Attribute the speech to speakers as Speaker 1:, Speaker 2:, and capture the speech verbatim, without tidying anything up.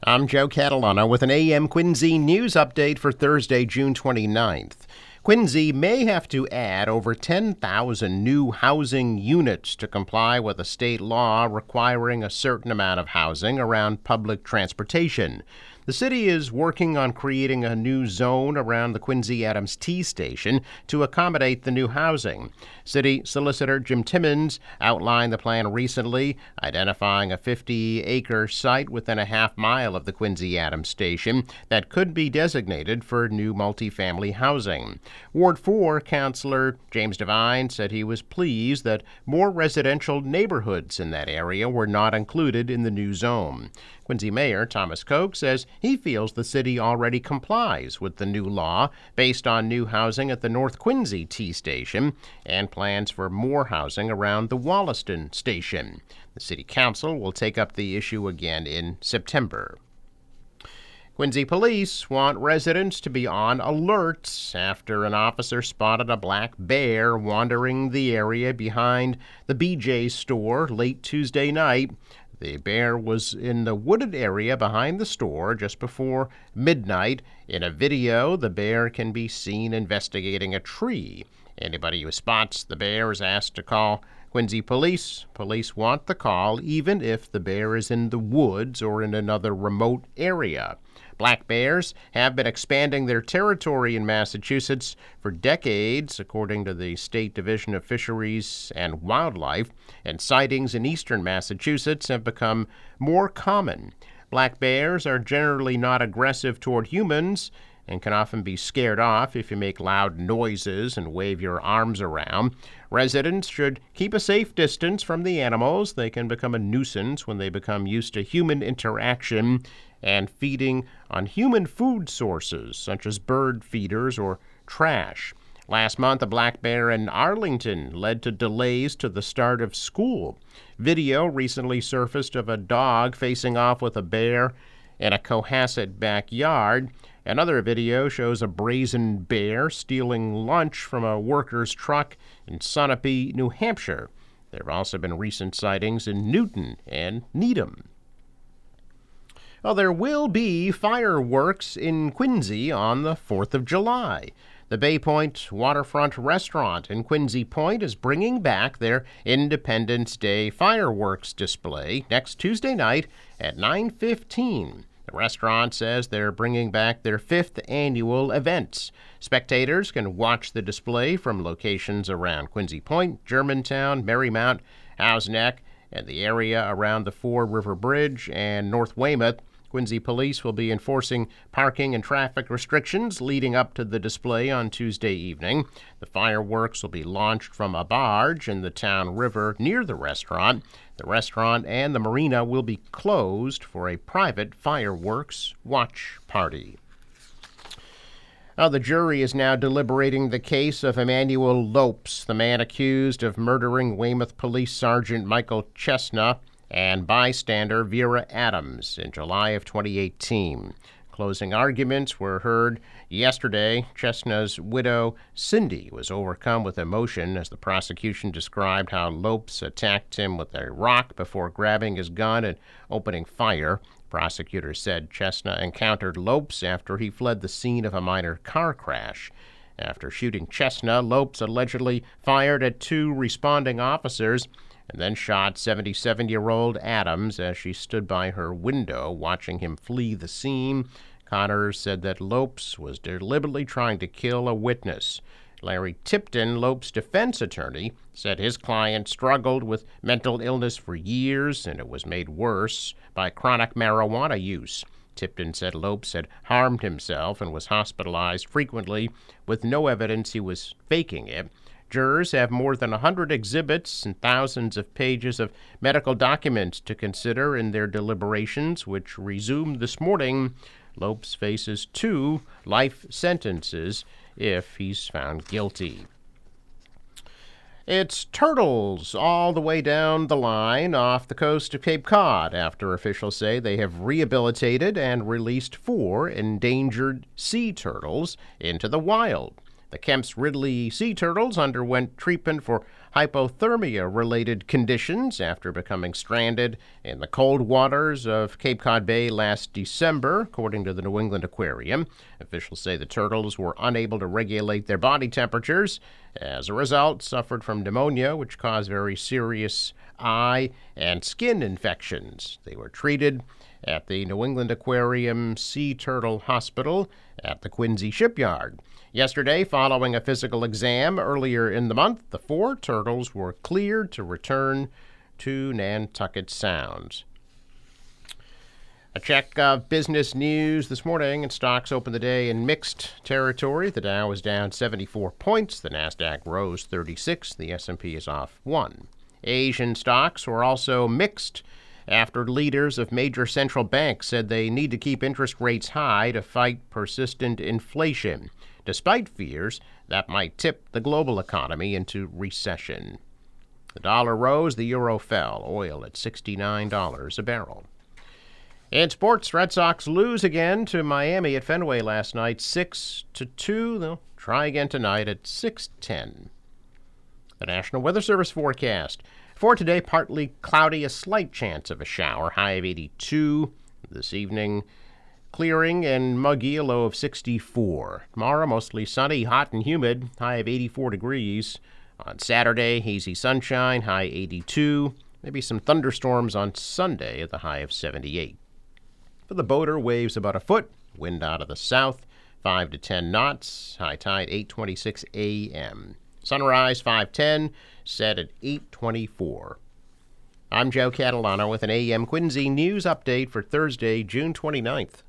Speaker 1: I'm Joe Catalano with an A M Quincy news update for Thursday, June twenty-ninth. Quincy may have to add over ten thousand new housing units to comply with a state law requiring a certain amount of housing around public transportation. The city is working on creating a new zone around the Quincy Adams T station to accommodate the new housing. City Solicitor Jim Timmons outlined the plan recently, identifying a fifty-acre site within a half mile of the Quincy Adams station that could be designated for new multifamily housing. Ward four Councilor James Devine said he was pleased that more residential neighborhoods in that area were not included in the new zone. Quincy Mayor Thomas Koch says he feels the city already complies with the new law based on new housing at the North Quincy T station and plans for more housing around the Wollaston station. The city council will take up the issue again in September. Quincy police want residents to be on alert after an officer spotted a black bear wandering the area behind the B J store late Tuesday night. The bear was in the wooded area behind the store just before midnight. In a video, the bear can be seen investigating a tree. Anybody who spots the bear is asked to call Quincy police. Police want the call even if the bear is in the woods or in another remote area. Black bears have been expanding their territory in Massachusetts for decades, according to the State Division of Fisheries and Wildlife, and sightings in eastern Massachusetts have become more common. Black bears are generally not aggressive toward humans and can often be scared off if you make loud noises and wave your arms around. Residents should keep a safe distance from the animals. They can become a nuisance when they become used to human interaction and feeding on human food sources, such as bird feeders or trash. Last month, a black bear in Arlington led to delays to the start of school. Video recently surfaced of a dog facing off with a bear in a Cohasset backyard. Another video shows a brazen bear stealing lunch from a worker's truck in Sunapee, New Hampshire. There have also been recent sightings in Newton and Needham. Well, there will be fireworks in Quincy on the fourth of July. The Bay Point Waterfront Restaurant in Quincy Point is bringing back their Independence Day fireworks display next Tuesday night at nine fifteen. The restaurant says they're bringing back their fifth annual events. Spectators can watch the display from locations around Quincy Point, Germantown, Marymount, Howes Neck, and the area around the Fore River Bridge and North Weymouth. Quincy police will be enforcing parking and traffic restrictions leading up to the display on Tuesday evening. The fireworks will be launched from a barge in the town river near the restaurant. The restaurant and the marina will be closed for a private fireworks watch party. Now, the jury is now deliberating the case of Emmanuel Lopes, the man accused of murdering Weymouth Police Sergeant Michael Chesna and bystander Vera Adams in July of twenty eighteen. Closing arguments were heard yesterday. Chesna's widow, Cindy, was overcome with emotion as the prosecution described how Lopes attacked him with a rock before grabbing his gun and opening fire. Prosecutors said Chesna encountered Lopes after he fled the scene of a minor car crash. After shooting Chesna, Lopes allegedly fired at two responding officers and then shot seventy-seven-year-old Adams as she stood by her window watching him flee the scene. Connors said that Lopes was deliberately trying to kill a witness. Larry Tipton, Lopes' defense attorney, said his client struggled with mental illness for years and it was made worse by chronic marijuana use. Tipton said Lopes had harmed himself and was hospitalized frequently with no evidence he was faking it. Jurors have more than one hundred exhibits and thousands of pages of medical documents to consider in their deliberations, which resumed this morning. Lopes faces two life sentences if he's found guilty. It's turtles all the way down the line off the coast of Cape Cod after officials say they have rehabilitated and released four endangered sea turtles into the wild. The Kemp's Ridley sea turtles underwent treatment for hypothermia-related conditions after becoming stranded in the cold waters of Cape Cod Bay last December, according to the New England Aquarium. Officials say the turtles were unable to regulate their body temperatures. As a result, suffered from pneumonia, which caused very serious eye and skin infections. They were treated at the New England Aquarium Sea Turtle Hospital at the Quincy Shipyard. Yesterday, following a physical exam earlier in the month, the four turtles were cleared to return to Nantucket Sound. A check of business news this morning, and stocks opened the day in mixed territory. The Dow is down seventy-four points. The Nasdaq rose thirty-six. The S and P is off one. Asian stocks were also mixed after leaders of major central banks said they need to keep interest rates high to fight persistent inflation, despite fears that might tip the global economy into recession. The dollar rose, the euro fell, oil at sixty-nine dollars a barrel. In sports, Red Sox lose again to Miami at Fenway last night, six to two. They'll try again tonight at six ten. The National Weather Service forecast. For today, partly cloudy, a slight chance of a shower, high of eighty-two. This evening, clearing and muggy, a low of sixty-four. Tomorrow, mostly sunny, hot and humid, high of eighty-four degrees. On Saturday, hazy sunshine, high eighty-two. Maybe some thunderstorms on Sunday at the high of seventy-eight. For the boater, waves about a foot, wind out of the south, five to ten knots, high tide eight twenty-six a.m. Sunrise five ten, set at eight twenty-four. I'm Joe Catalano with an A M Quincy news update for Thursday, June twenty-ninth.